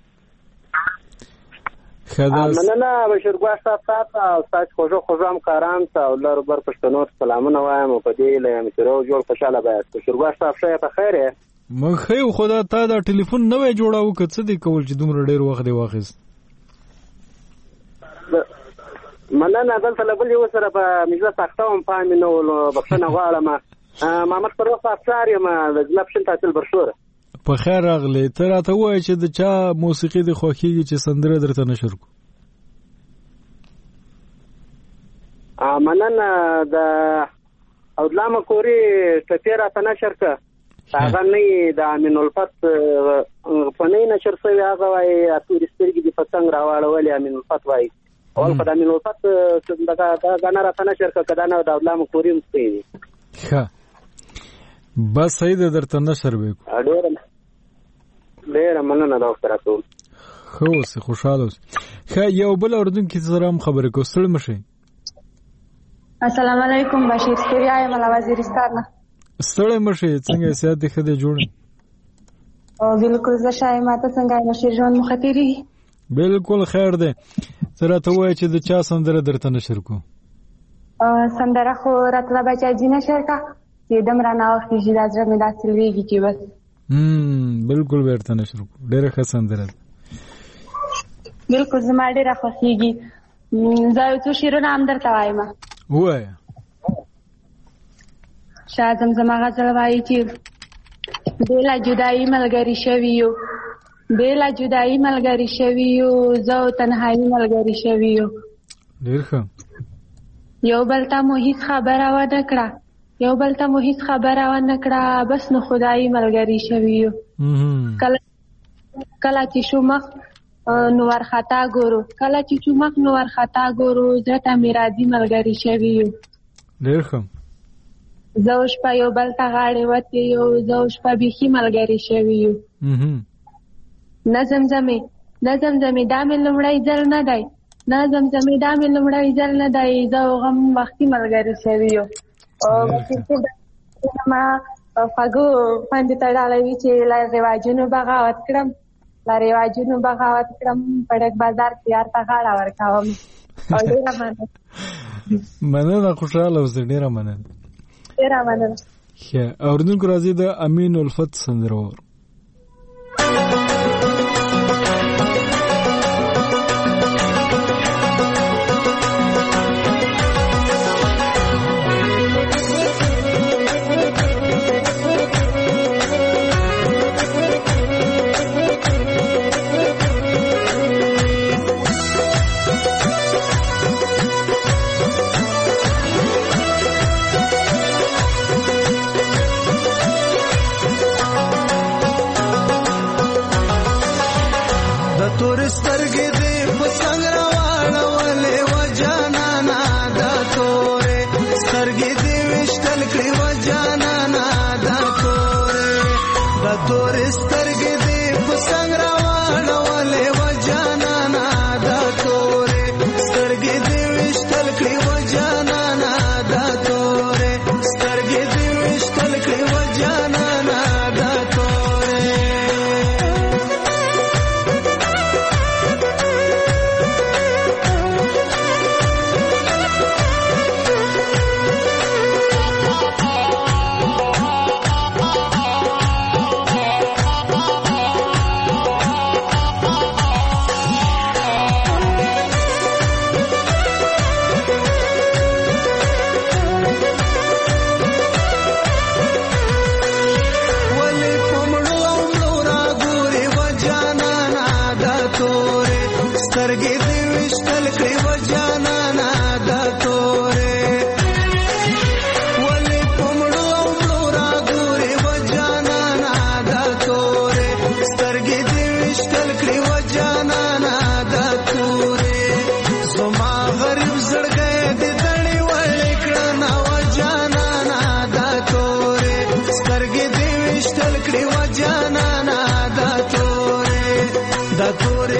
خدا مننه بشیر ګوا صاحب او تاسو خوشو خوشو هم کاران ته الله رب پښتنو سلامونه وایم په دې لیم چې رو جوړ خوشاله باید بشیر ګوا صاحب شه په خیره
مخ خو خدا تا دا ټلیفون نوې جوړاو کڅ دی کول چې دومره ډیر وخت دی واخیست
مننه دلته لبل یو سره په مجلس تختوم پام نو بخښنه غواړم محمد فاروق افسر یم د لپشن تحصیل برشور
په خیر راغلی ته راته وای چې د چا موسیقي د خوخیږي چې سندره درته نشر کو
مننه د اودلامه کوري ټپیرا تنشر کا هغه نه د امین الفت په نه نشر شوی هغه وای اتورسترګي د پتنګ راوړل امین الفت وای اول په امین الفت دغه غنا را تنشر کا کدانه د اودلامه کوري مستي
ښه بس صحیح ده درته نشر وکړو
ډیر ډیر مننه دا سره ټول
خو اوس خوشاله اوس ښه یو بل اردن کې سره هم خبرې کوستل مشي
السلام علیکم بشیر سوریا یم له وزیرستان
ستړی مشي څنګه سیاست دې خدای جوړ
او بالکل زه شایم ماته څنګه مشیر ژوند مخاطري
بالکل خیر ده سره ته وای چې د چا سندره درته نشر کو
سندره خو راتله بچا جنہ شرکا چې دم را نه اوخیږي د ځر مې داسې ویږي چې بس
هم بالکل ورته نشر کو ډېر ښه سندره
بالکل زما ډېر خوښیږي زه یو څو شعرونه هم درته وایم
وایه
شاه زمزمه غزل وایي چې بېله جدایي ملګري شوي یو بېله جدایي ملګري شوي یو زه او تنهایي ملګري شوي یو
ډېر ښه
یو بل ته مو هېڅ خبره ونه کړه یو بل ته مو هېڅ خبره ونه کړه بس نو خدایي ملګري شوي یو کله کله چې شو مخ نو ورخطا ګورو کله چې شو مخ نو ورخطا ګورو زړه ته مې راځي ملګري شوي یو
ډېر ښه
زه او شپه یو بل ته غاړې وتې یو زه او شپه بیخي ملګري شوي یو نه زمزمې نه زمزمې دا مې لومړی ځل نه دی نه زمزمې دا مې لومړی ځل نه دی زه او غم وختي ملګري شوي یو ما خوږو خویندې ته ډالۍ وي چې له رواجونو بغاوت کړم له رواجونو بغاوت کړم په ډک بازار کې یار ته غاړه ورکوم او ډېره مننه
مننه خوشحاله اوسې ډېره مننه
ډېره مننه
ښه اورېدونکو راځي د امین الفت سندره واورو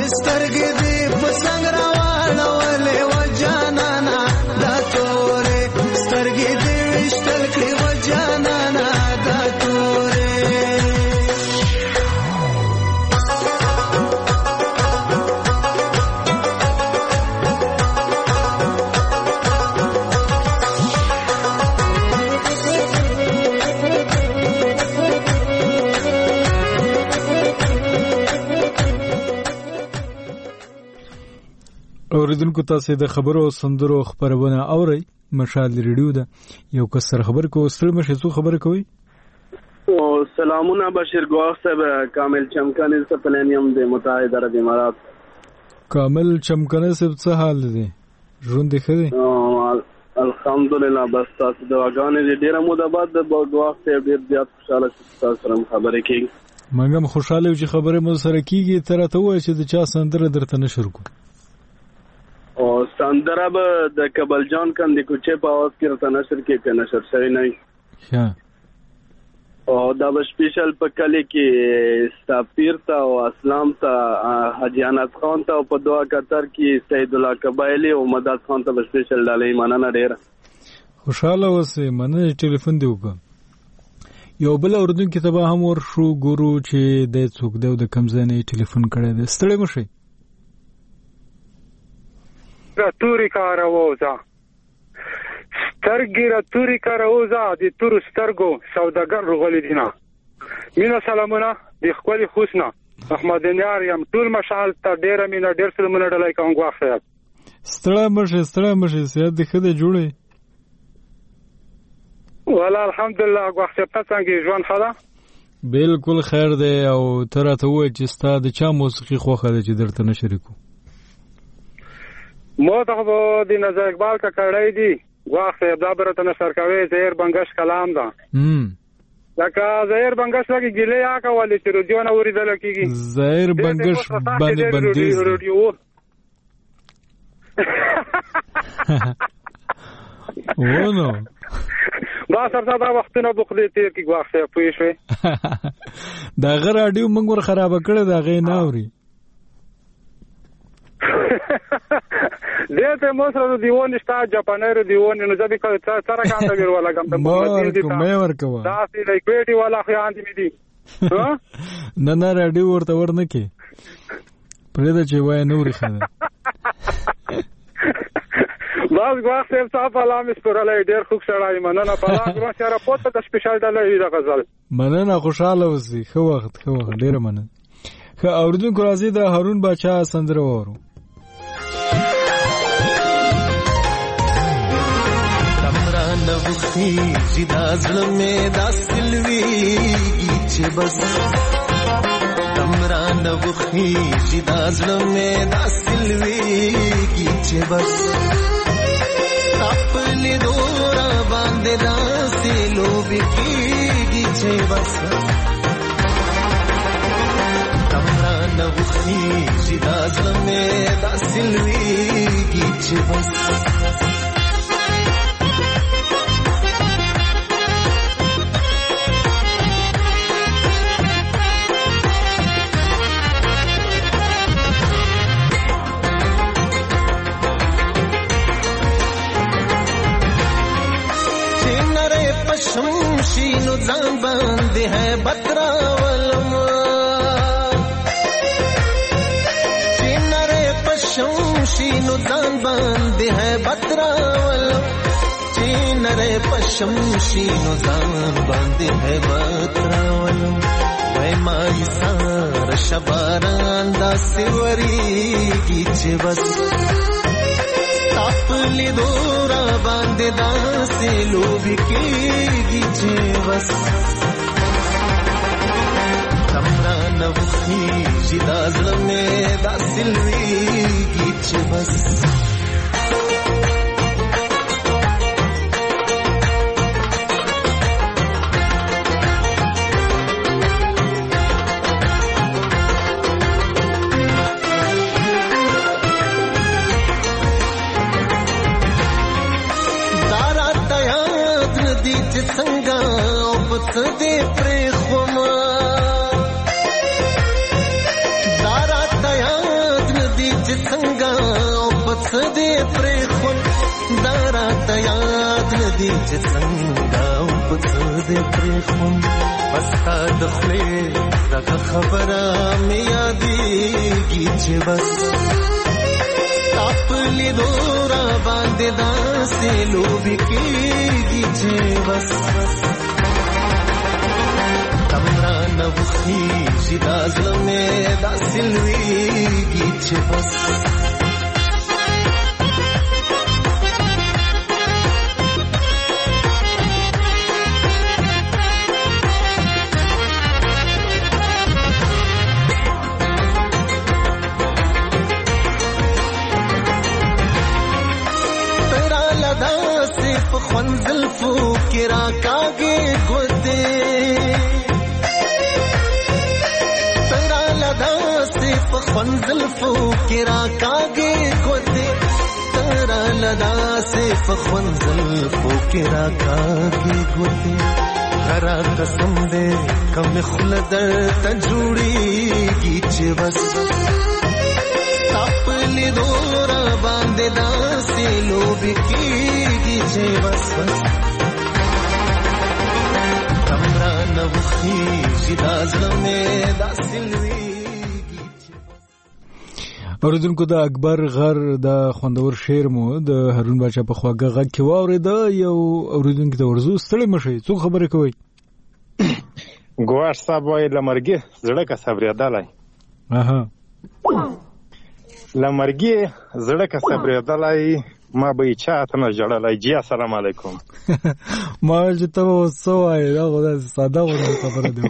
سترګې دې په څنګ راواړولې و جانانا دا تورې سترګې دې وشتل کړې و جانانا دا تورې
اوریدونکو تاسو د خبرو او سندرو خبرونه اورئ مشال ریډیو ده یو کسر خبر کو ستړي مشه څو خبر کوي
او سلامونه بشیر ګواخ صاحب کامل چمکانی سے پلانیم د متحده عرب امارات
کامل چمکانی سے څه حال دی ژوند دی خدي
الحمدلله بس تاسو د واګانې ډیره موده بعد د ګواخ صاحب ډیر زیات خوشاله تاسو سره خبرې کیږي
منګم خوشاله چې خبره مو سره کیږي تر ته وای چې د چا سندره درته نشر کو
او سندره به د کبل جان کندې کوچه په आवाज کې راته نشر کې په نشر شوی نه
ها
او دا به سپیشل په کلی کې استافیر ته او اسلام ته حجانات خان ته او په دعا قطر کې سید الله قبایلی او مدد خان ته به سپیشل ډالې مننه ډیر
خوشاله اوسې مننه ټلیفون دی وکړه یو بل اردن کې تبا هم ور شو ګورو چې د څوک دی د کم ځای نه ټلیفون کړی دی ستړي مشي
را توری کاروزا سترګې را توری کاروزا د تور سترګو سوداګر رغلی دینا مینا سلامونه د خپل خوشنا احمد نیار یم ټول مشال ته ډیر مینا ډیر سلامونه ډلای کوم غواخ صاحب
ستړي مشي ستړي مشي سیاد د خده جوړي
والله الحمدلله غواخ صاحب څنګه ژوند خدا
بالکل خیر دی او تر ته وای چې ستاد چا موسیقي خوخه ده چې درته نشریکو
مو ته د نظر اقبال کا کړای دی غواخ صاحب دا برته نشر کوي زهر بنگش کلام دا
هم
لکه زهر بنگش لګي ګلې یا کولې چې رجونه اوریدل کیږي
زهر بنگش باندې بندیز ونه
با سره دا وختونه بخلې تیر کی غواخ صاحب پوي شوي
دا غره اډیو موږ ور خراب کړی دا غي ناوري
دته مو سره دیونه شتا جاپانر دیونه نو ځکه چې سره کاند ویل ولا کوم ته
مې ورکوه
دا سي لیکويټي والا خو اندې مې دي
نه نه رادیو ورته ورنه کې پرې دا چې وای نوري خاله
باز غواخ صاحب صاحب علامه سپورلای ډیر خوښ شړای مننه په لاس ما سره پوت د سپیشل ډالۍ د غزل
مننه خوشاله اوسې خو وخت خو وخت ډیر مننه خو اوردونکو راځي د هارون بچا سندره وورو
نوخی زیدا زلمه دا سلوی چې بس تمرا نوخی زیدا زلمه دا سلوی چې بس خپل دورا باندې دا سلو بکیږي چې بس تمرا نوخی زیدا زلمه دا سلوی چې بس شمشینو ځان باندې ہے بترا ولما چینره پشمشینو ځان باندې ہے بترا ولما چینره پشمشینو ځان باندې ہے بترا ولما وای مای سار شباران دا سیوري کی چې بس خپل دورا باندې داسې لوبي کېږي چې بس تمرا نوخي چې دا زړه مې داسې لويږي چې بس څنګه او پت دې پرې خوما دارا تیا سدې پرې خون دا راته یاد ندي چې څنګه په سدې پرې خون پستا د خپلې دغه خبره مې یادېږي چې بس خپلې دورا باندې داسې لوبې کېږي چې بس تمرا نه وخېږي دا زړه مې داسې لوېږي چې بس خونزل فو کرا کاگے گوتے ترا لدا صرف خونزل فو کرا کاگے گوتے ترا لدا صرف خونزل فو کرا کاگے گوتے غرا قسم دے کم خلدر تجوڑی کی چبس خپلې دورا باندې داسې لوبې کېږي چې بس بس تمرا نه وخېږي دا زړه مې داسې لوېږي.
اوریدونکو د اکبر غر د خوندور شعر مو د هارون باچا په خواږه غږ کې واورېده. یو اوریدونکو ته ورزو ستړی مشئ څوک خبرې کوي؟
ګواښ صاحب وایي له مرګي زړه که صبرېدلی
اها
لمرګي زړه که صبرېدلی ما به یې چاته نه ژړلی. جی السلام علیکم.
ما چې ته به اوس څه وایې دا خو داسې ساده غوندې خبره دی.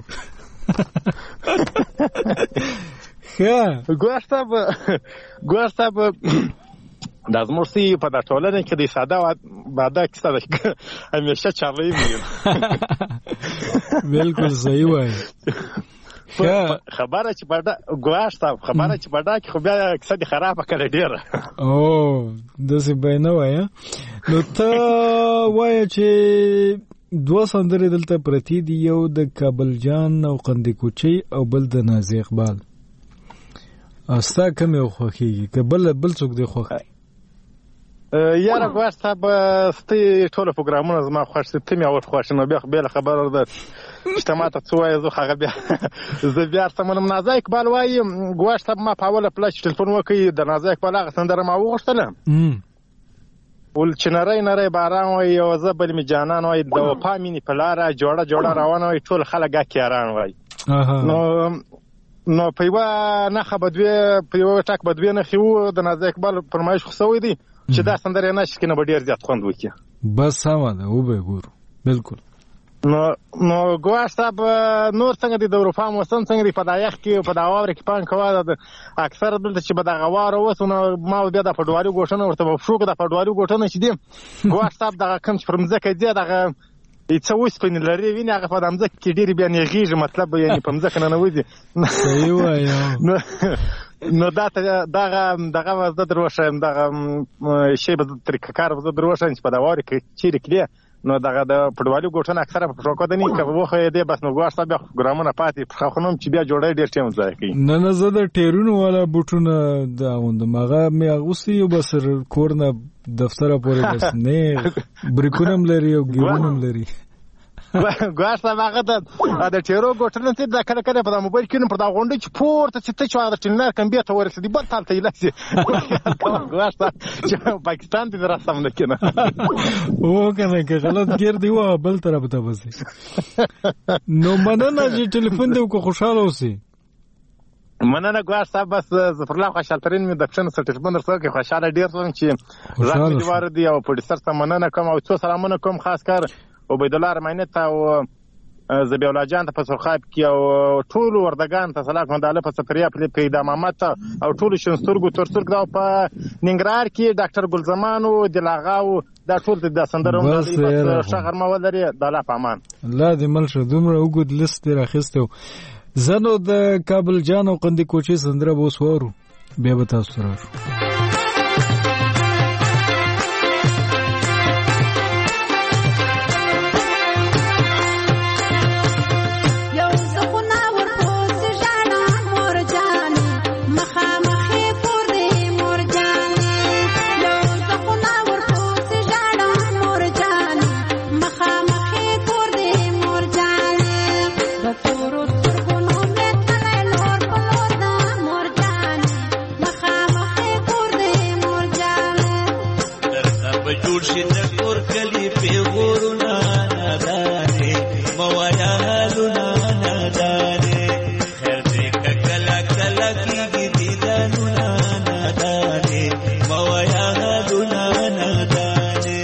ښه
ګواښ صاحب ګواښ صاحب دا زموږ سي په دا ټولنه کې د ساده باده کیسه ده همیشه چارلی وي.
بالکل صحیح وایي.
خبره چې بڑا ګواښ صاحب خبره چې بڑا کې خو بیا کیسه دې خرابه کړې ډېره.
او داسې به نه وایه. نو ته وایه چې دوه سندرې دلته پرتې دي، یو د کابل جان او قندې کوچۍ او بل د نازي اقبال. ستا کوم یو خوښېږي که بل بل څوک دی خوښ؟
یاره ګواښ صاحب ستې ټوله پروګرامونه زما خوښ دي، ته مې اول خوښ نو بیا بېله خبره ده چې ته ماته څه وایې زه هغه بیا زه بیا ورته منم. نازي اقبال وایي ګواښ صاحب ما په اوله پله چې ټلیفون وکړي د نازي اقبال هغه سندره ما وغوښتله ول چې نری نری باران وایي او زه بل مې جانان وایي د وفا مینې په لاره جوړه جوړه روانه وایي ټول خلک ګاکې یاران وایي. نو نو په یوه نښه به دوې په یوه ټک به دوې نښې وو د نازي اقبال فرمایش خو سوی دی چې دا سندره یې نشي کنه به ډېر زیات خوند وکړي.
بس سمه ده وبه ګورو بالکل.
نو نو ګواښ صاحب نور څنګه دي د اروپا موسم څنګه دي په دا یخ کې په دا واوره کې پام کوه اکثر دلته چې به دغه واوره وسو نو ما بیا د پډوالي ګوټونه ورته به پښو کې د پډوالي ګوټونه چې دي ګواښ صاحب دغه کوم چې پر مځکه دی دغه څه اوسپنې لري وینې هغه په د مځکه کې ډېرې بیا نیغېږي مطلب یعنې په مځکه ننوځي.
صحیح وایه.
نو دا دغه دغه زه در وښیم دغه شی به ترې کار به زه در وښیم چې په دا واورې کې چیرې کړې نو دغه د پډوالي ګوټونه اکثره په پښو کودني که وښیې دی بس نو ګواښ صاحب بیا ګرامونه پاتې پښه خو نوم چې بیا جوړی ډېر ټایم ضایع کوي.
نه نه زه د ټیرونو والا بوټونه د اغوندم هغه مې اغوستي یو بس کور نه دفتره پورې بس نه بریکونه هم لري او ګیرونه هم لري.
ګواښ صاحب هغه د ټیرو ګوټونه چې دا کله کله په دا موبایل کې پر دا غونډۍ چې پورته چې ته چې هغه د ټینر کمبې ته ورسېدي بل تال ته یې لاسې ګواښ صاحب چې پاکستان ته دې راسم نه کېنه
او که نه که غلط ګیر دی وه بل طرف ته بسې. نو مننه چې ټلیفون دی وکړو خوشحاله اوسې.
مننه ګواښ صاحب بس ظفرالله خوشحالترین مې د پښه نه سره ټلیفون در سره کړې خوشحاله ډېر شوم چې غږ مې دې واردي او پروډیوسر ته مننه کوم او څو سلامونه کوم خاص کار عبیدالله رمیني ته او ذبیح الله جان ته په سرخاب کې او ټولو وردګان ته سلاک منداله په سفریا پیدا محمد ته او ټولو شنسترګو ترڅرګ دا په ننګرهار کې ډاکټر ګلزمان او دلاغا او دا ټول د سندرو د شغر مولري د الله په امان.
الله دې مل شه دومره وګد لیست راخسته زنو د کابل جان او قندې کوچې سندره به اوس وورو بیا به تاسو سره شو.
مرشد کور کلی پیغورنا نادانه موایا حالنا نادانه خیر دې کلا کلا کیږي دیدانونه نادانه موایا حالنا نادانه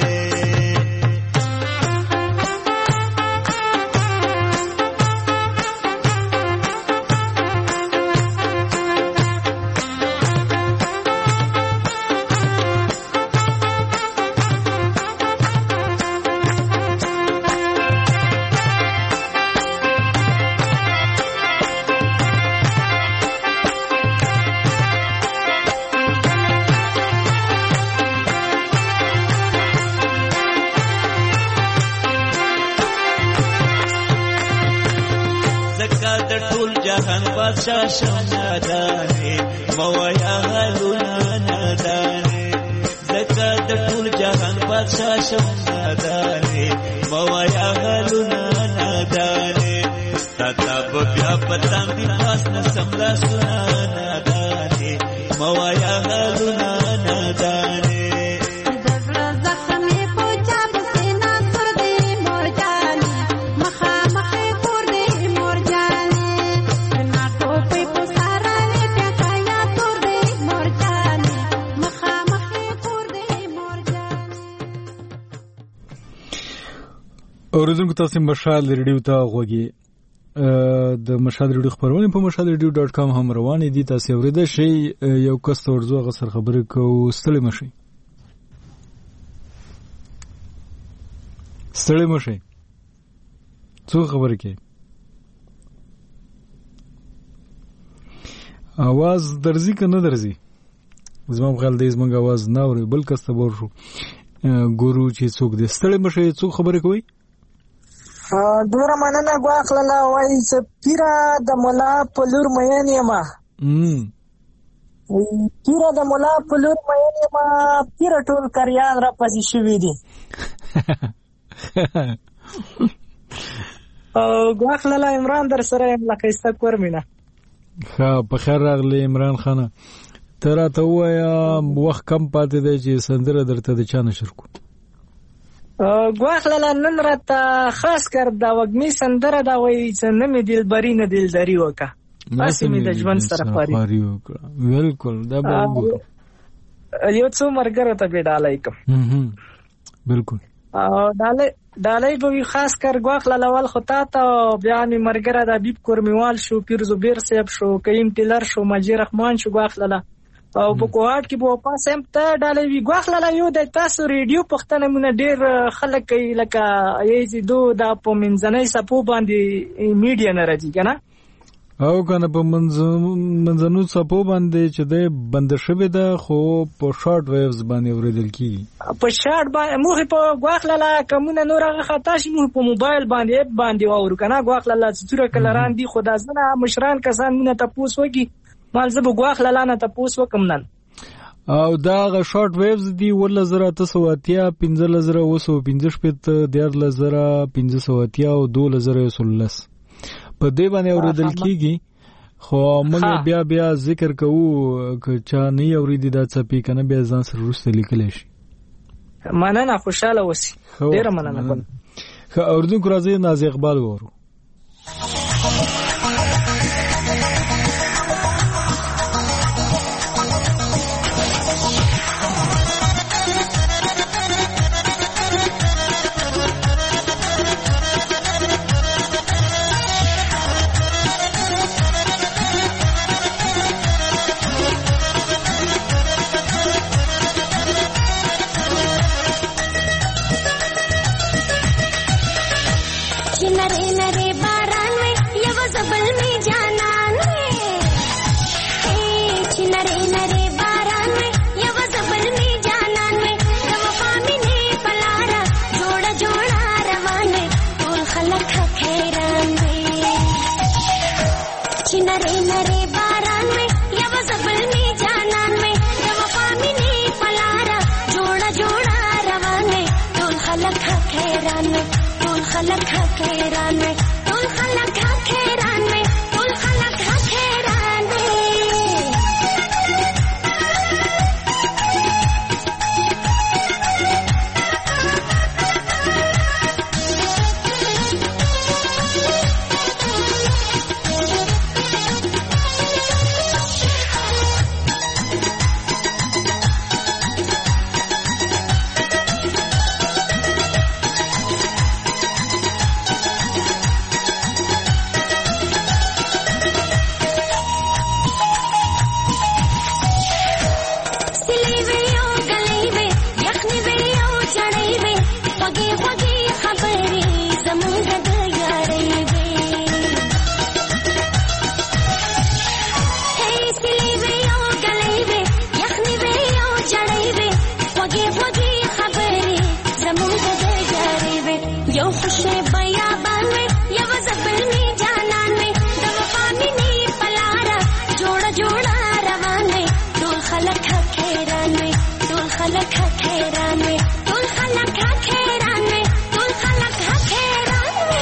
بادشاہ شمنادانه موایا حالنا نادانه زکات ټول جهان بادشاہ شمنادانه موایا حالنا نادانه تاتا بیا پتان دی پاس نه سملا سنا نادانه موایا حالنا نادانه
اوریدونکو تاسو مشال ریډیو ته غوږی د مشال ریډیو خبرونه په مشال ریډیو ډاټ کام هم روانې دي. تاسو اوریدل شي یو کس ورزو غسر خبرې کو ستړي مشي ستړي مشي څو خبرې کې आवाज درځي که نه درځي زما په خیال دې زموږ आवाज نه اوري بل کس ته ور شو ګورو چې څوک دې ستړي مشي څو خبرې کوي
ډیره مننه غواخله وای چې پیرا د مولا په لور مېن یما ام پیرا د مولا په لور مېن یما پیرا ټول کریان را پځې شوې دي او غواخله عمران در سره لکه استکور مینا
ها په خیر راغلی عمران خان ترا ته وایا وخت کم پاتې دی چې سندره درته د چا نشر کو
غواخله نن راته خاص کر دا وګمی سندره دا وای چې نه می دلبری نه دلداری وکا اسی می د ژوند سره پاری
وکړه بالکل دا به وګورو
یو څو مرګره ته به ډالای کوم
بالکل
او ډالای ډالای به خاص کر غواخله لول خطا ته بیا می مرګره د بیب کورمیوال شو پیر زبیر صاحب شو کریم ټیلر شو مجید رحمان شو غواخله او په کوهات کې به پاسم ته ډالې وی غواخله یو د تاسو ریډیو پښتنه مونږ ډیر خلک کوي لکه یی دو دا په منځنۍ سپو باندې میډیا نه راځي کنه
او کنه په منځنو سپو باندې چې د بند شوی ده خو په شارټ ویوز باندې اوریدل کیږي
په شارټ باندې موږ په غواخله کومه نور هغه خطا شي موږ په موبایل باندې اپ باندې واورو کنه غواخله څوره کلران دي خدا زنه مشران کسان مونږ ته پوس وږي مال زه بغواخله لانه تاسو وکم نن
او دا غ شارټ ویوز دی ول زره تاسو اتیا پنځه لزره وسو پنځه شپت ډیر لزره پنځه سو اتیا او دوه لزره وسلس په دې باندې اوریدل کیږي خو موږ بیا بیا ذکر کوو چې چا نه اوریدي دا څه پی کنه بیا ځان سره روسته لیکل شي
مننه خوشاله وسی ډیر مننه کوم
خو اوردون راځي ناز اقبال وورو
خوږې خوږې خبرې زمونږ د یارۍ وې هې سلې وې او ګلې وې یخني وې او جړۍ وې خوږې خوږې خبرې زمونږ د یارۍ وې یو خوشې بیابان وې یو زبلني جانان وې د وفا مینې په لاره جوړه جوړه روان وې ټول خلک حیران وې ټول خلک حیران وې ټول خلک حیران وې ټول خلک حیران وې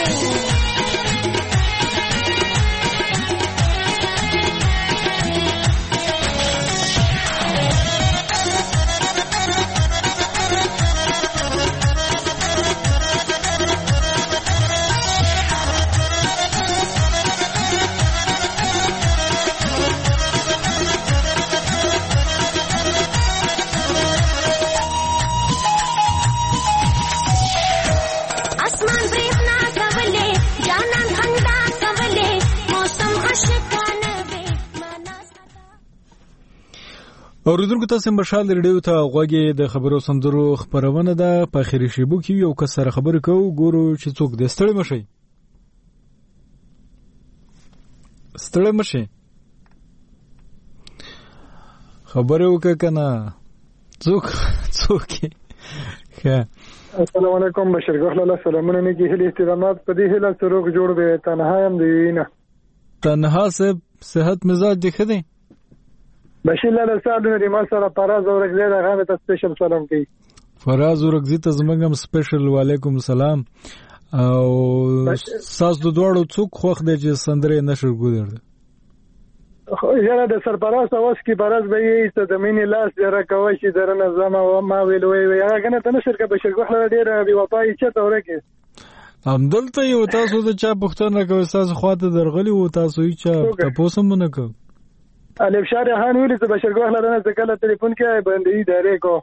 اسمان برېښنا کولې جانان خندا کولې موسم عاشقانه وې
اوریدونکو تاسو مشال ریډیو ته غوږی د خبرو سندرو خبرونه ده په اخیری شیبو کې یو کس سره خبرې کوو ګورو چې څوک د ستړي مشي ستړي مشي خبرې وکړه کنه څوک څوک ښه
السلام علیکم بشیر ګل الله سلامونه مې کې هلي احترامات په دې هله سروک جوړ دی تنها هم دی نه
تنها سب صحت مزاج دی خدي
بشیر الله سلام دی ما سره فراز اورګزی دا غانه ته سپیشل سلام کوي
فراز اورګزی ته زمونږ سپیشل وعلیکم السلام او ساس د دوړو څوک خوخ دی چې سندره نشر ګودر
یاره د سرپرست اوس کې برز به یې ته د مینې لاس جره کوي چې درنه زما ما ویل وی وی هغه کنه ته نشر کې بشیر ګل ډیر بي وفای چته ورکه
هم دلته یو تاسو د چا پښتنه کوي تاسو خواته درغلی و تاسو یې چا تاسو مونږ کو
الف شارع خان ویل ته بشیر ګل نه ځکه ټلیفون کې باندې ادارې کو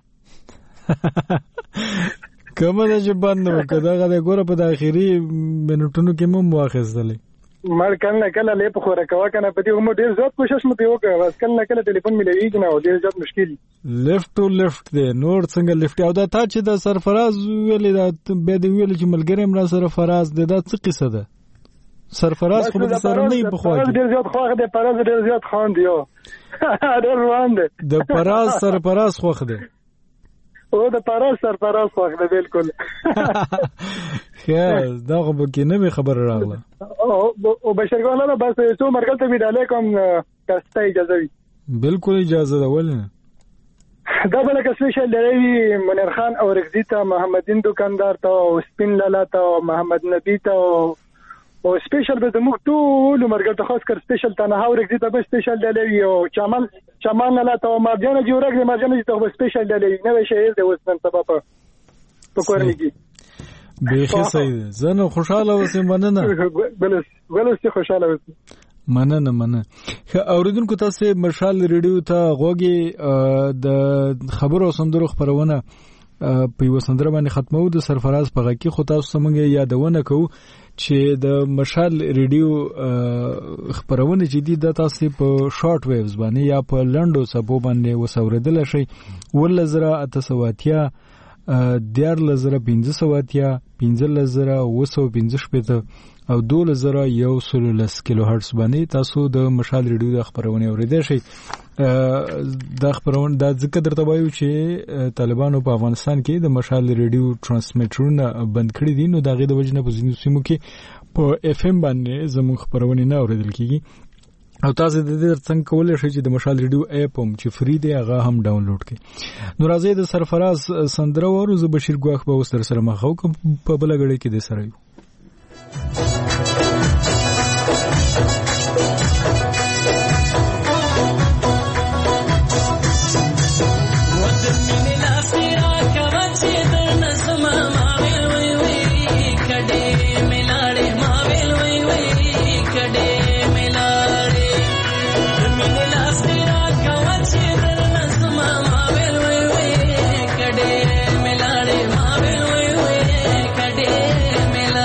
کومه د جبان نو کدا غره ګوره په د اخیری منټونو کې مو واخیستلې مر کله کله له په خوره کوا کنه په دې هم ډیر زیات کوشش مې وکړ بس کله کله ټلیفون مې لوي کنه ډیر زیات مشکل
لیفت ټو لیفت دی نور څنګه لیفت او دا تا چې د سرفراز ویلې دا به دی ویل چې ملګری مر سره فراز دی دا څه قصه ده سرفراز خو د سره نه په خوا ډیر زیات خو د فراز ډیر زیات خان دی او ډیر روان دی د فراز سرفراز خوخ دی او د فراز سرفراز خوخ دی بالکل خیر دا خو به کې نه خبر راغله او بشیر ګل نه بس څو مرګل ته ویډاله کوم تاسو اجازه وي بالکل اجازه ده ولنه دا بل کې سپیشل دی منیر خان او رغزیتا محمدین دکاندار ته او سپین لالا ته او محمد نبی ته او سپیشل به زموږ ټول مرګل ته خاص کر سپیشل تنها او رغزیتا به سپیشل دی او چمن چمن لالا ته او مرجان جوړګ مرجان ته به سپیشل دی نو شهر دی وسن سبب په کورنۍ کې بیخي صحیح ده زنه خوشاله اوسې مننه بل بل څه خوشاله اوسې مننه مننه اوریدونکو تاسو مشال ریډیو ته غوږی د خبرو سندرو خبرونه په یو سندره باندې ختمو د سرفراز په غکی خو تاسو څنګه یادونه کوو چې د مشال ریډیو خبرونه چې دي د تاسو په شارټ ویوز باندې یا په لنډو سبو باندې وسوردل شي ولزره اتسواتیا دیار لزره پینځه سواتیا پینځه لزره وسو پینځه شپته او دوه لزره یو سل لس کیلو هرتز باندې تاسو د مشال ریډیو د خبرونه اوریدئ شي د خبرونه د ذکر درته وایو چې طالبانو په افغانستان کې د مشال ریډیو ترانسمیټرونه بند کړی دي نو دا غي د وجنه په ځینو سیمو کې په اف ام باندې زموږ خبرونه نه اوریدل کیږي او تاسو د دې څنګه کولای شئ چې د مشال ریډیو اپ هم چې فری دی هغه هم ډاونلوډ کړئ نو راځي د سرفراز سندره ورو ز بشیر ګواخ به وسره سره مخاو په بل غړي کې د سره یو
मिला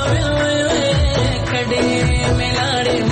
कड़े मिलाड़े